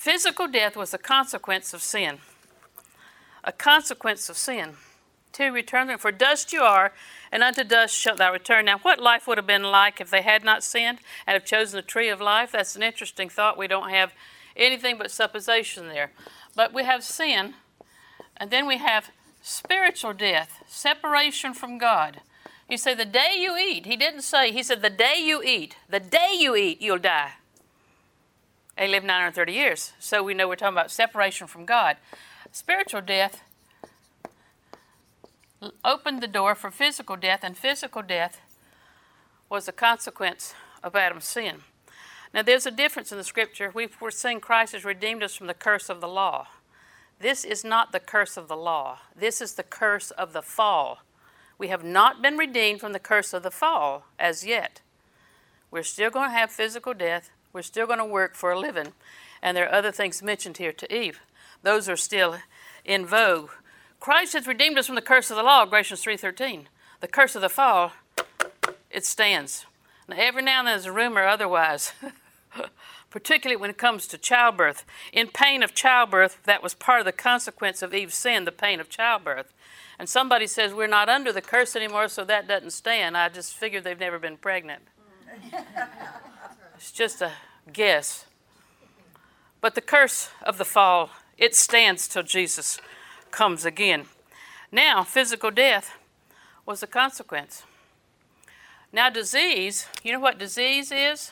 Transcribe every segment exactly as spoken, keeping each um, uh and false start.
Physical death was a consequence of sin. A consequence of sin. To return, for dust you are, and unto dust shalt thou return. Now, what life would have been like if they had not sinned and have chosen the tree of life? That's an interesting thought. We don't have anything but supposition there. But we have sin, and then we have spiritual death, separation from God. You say, the day you eat. He didn't say, he said, the day you eat, the day you eat, you'll die. They lived nine hundred thirty years, so we know we're talking about separation from God. Spiritual death opened the door for physical death, and physical death was a consequence of Adam's sin. Now, there's a difference in the Scripture. We've, we're saying Christ has redeemed us from the curse of the law. This is not the curse of the law. This is the curse of the fall. We have not been redeemed from the curse of the fall as yet. We're still going to have physical death. We're still going to work for a living. And there are other things mentioned here to Eve. Those are still in vogue. Christ has redeemed us from the curse of the law, Galatians three thirteen. The curse of the fall, it stands. Now, every now and then there's a rumor otherwise, particularly when it comes to childbirth. In pain of childbirth, that was part of the consequence of Eve's sin, the pain of childbirth. And somebody says, we're not under the curse anymore, so that doesn't stand. I just figured they've never been pregnant. It's just a guess. But the curse of the fall, it stands till Jesus comes again. Now, physical death was a consequence. Now, disease, you know what disease is?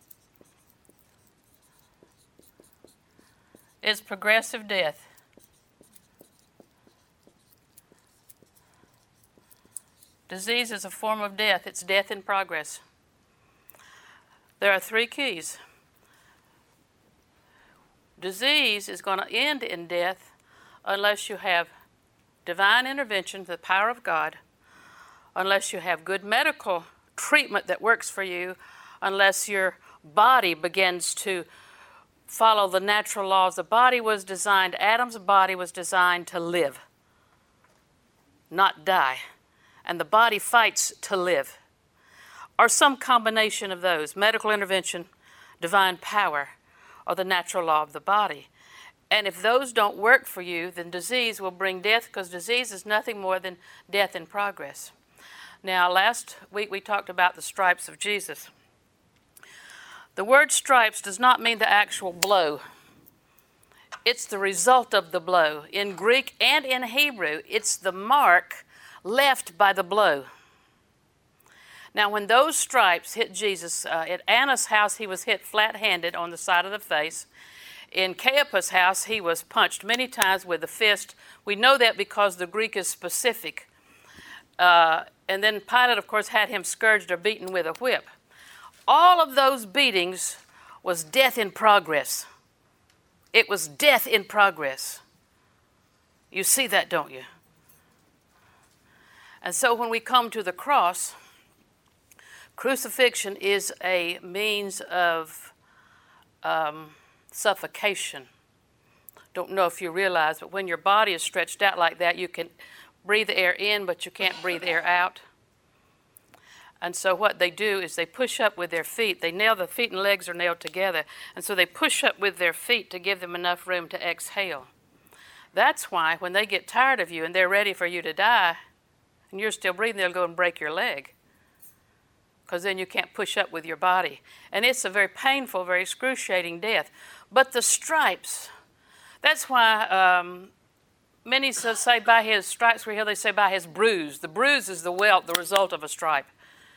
It's progressive death. Disease is a form of death. It's death in progress. There are three keys. Disease is going to end in death unless you have divine intervention, the power of God, unless you have good medical treatment that works for you, unless your body begins to follow the natural laws. The body was designed, Adam's body was designed to live, not die. And the body fights to live. Or some combination of those, medical intervention, divine power, or the natural law of the body. And if those don't work for you, then disease will bring death, because disease is nothing more than death in progress. Now, last week we talked about the stripes of Jesus. The word stripes does not mean the actual blow. It's the result of the blow. In Greek and in Hebrew, it's the mark left by the blow. Now, when those stripes hit Jesus, uh, at Annas' house, he was hit flat-handed on the side of the face. In Caiaphas' house, he was punched many times with a fist. We know that because the Greek is specific. Uh, and then Pilate, of course, had him scourged or beaten with a whip. All of those beatings was death in progress. It was death in progress. You see that, don't you? And so when we come to the cross, crucifixion is a means of um, suffocation. Don't know if you realize, but when your body is stretched out like that, you can breathe air in, but you can't breathe air out. And so what they do is they push up with their feet. They nail, the feet and legs are nailed together. And so they push up with their feet to give them enough room to exhale. That's why when they get tired of you and they're ready for you to die, and you're still breathing, they'll go and break your leg, because then you can't push up with your body. And it's a very painful, very excruciating death. But the stripes, that's why um, many say by his stripes we're healed. They say by his bruise. The bruise is the welt, the result of a stripe.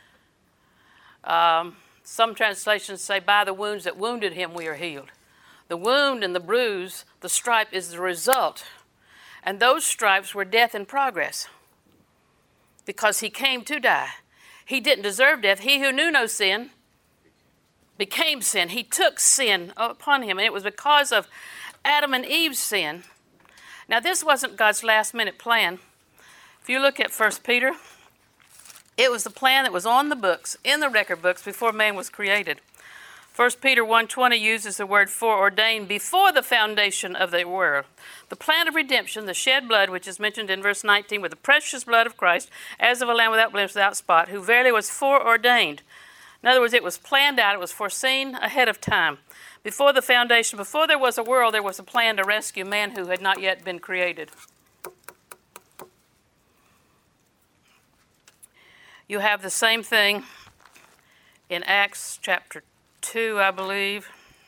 Um, some translations say by the wounds that wounded him we are healed. The wound and the bruise, the stripe, is the result. And those stripes were death in progress, because he came to die. He didn't deserve death. He who knew no sin became sin. He took sin upon him, and it was because of Adam and Eve's sin. Now, this wasn't God's last-minute plan. If you look at First Peter, it was the plan that was on the books, in the record books, before man was created. First Peter one twenty uses the word foreordained, before the foundation of the world. The plan of redemption, the shed blood, which is mentioned in verse nineteen, with the precious blood of Christ, as of a lamb without blemish, without spot, who verily was foreordained. In other words, it was planned out, it was foreseen ahead of time, Before the foundation, before there was a world, there was a plan to rescue man who had not yet been created. You have the same thing in Acts chapter two, I believe.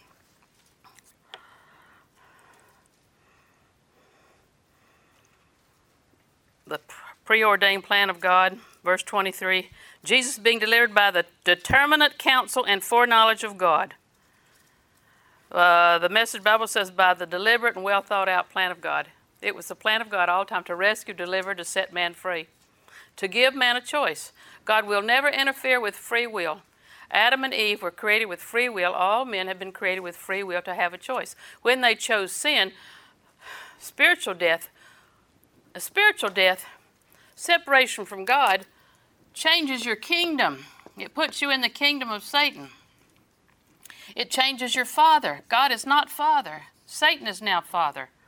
The preordained plan of God, verse twenty-three. Jesus being delivered by the determinate counsel and foreknowledge of God. Uh, the Message Bible says by the deliberate and well thought out plan of God. It was the plan of God all the time to rescue, deliver, to set man free. To give man a choice. God will never interfere with free will. Adam and Eve were created with free will. All men have been created with free will to have a choice. When they chose sin, spiritual death, a spiritual death, separation from God, changes your kingdom. It puts you in the kingdom of Satan. It changes your father. God is not father. Satan is now father.